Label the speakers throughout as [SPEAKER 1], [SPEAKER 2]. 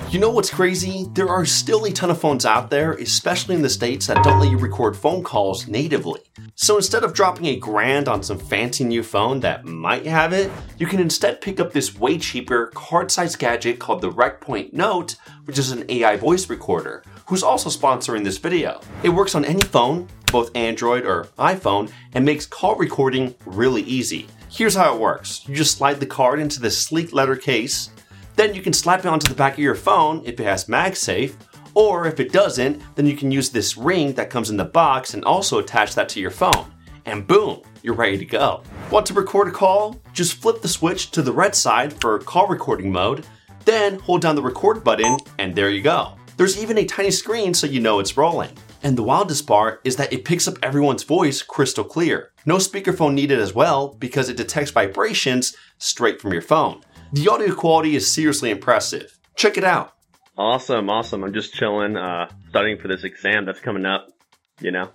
[SPEAKER 1] You know what's crazy? There are still a ton of phones out there, especially in the States, that don't let you record phone calls natively. So instead of dropping $1,000 on some fancy new phone that might have it, you can instead pick up this way cheaper card-sized gadget called the RecPoint Note, which is an AI voice recorder, who's also sponsoring this video. It works on any phone, both Android or iPhone, and makes call recording really easy. Here's how it works. You just slide the card into this sleek leather case. Then you can slap it onto the back of your phone if it has MagSafe, or if it doesn't, then you can use this ring that comes in the box and also attach that to your phone. And boom, you're ready to go. Want to record a call? Just flip the switch to the red side for call recording mode, then hold down the record button, and there you go. There's even a tiny screen so you know it's rolling. And the wildest part is that it picks up everyone's voice crystal clear. No speakerphone needed as well because it detects vibrations straight from your phone. The audio quality is seriously impressive. Check it out.
[SPEAKER 2] Awesome. I'm just chilling, studying for this exam that's coming up, you know.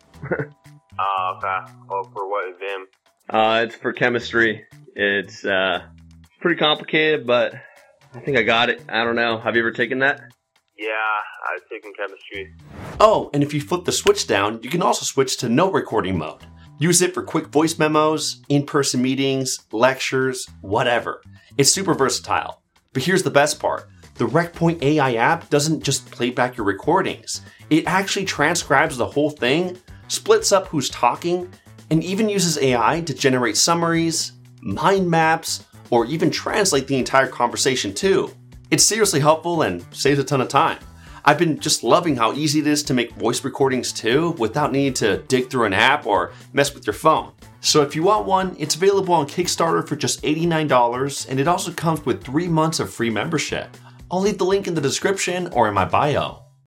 [SPEAKER 3] Okay. Oh, for what exam?
[SPEAKER 2] It's for chemistry. It's pretty complicated, but I think I got it. I don't know. Have you ever taken that?
[SPEAKER 3] Yeah, I've taken chemistry.
[SPEAKER 1] Oh, and if you flip the switch down, you can also switch to no recording mode. Use it for quick voice memos, in-person meetings, lectures, whatever. It's super versatile. But here's the best part. The RecPoint AI app doesn't just play back your recordings. It actually transcribes the whole thing, splits up who's talking, and even uses AI to generate summaries, mind maps, or even translate the entire conversation too. It's seriously helpful and saves a ton of time. I've been just loving how easy it is to make voice recordings too, without needing to dig through an app or mess with your phone. So if you want one, it's available on Kickstarter for just $89, and it also comes with 3 months of free membership. I'll leave the link in the description or in my bio.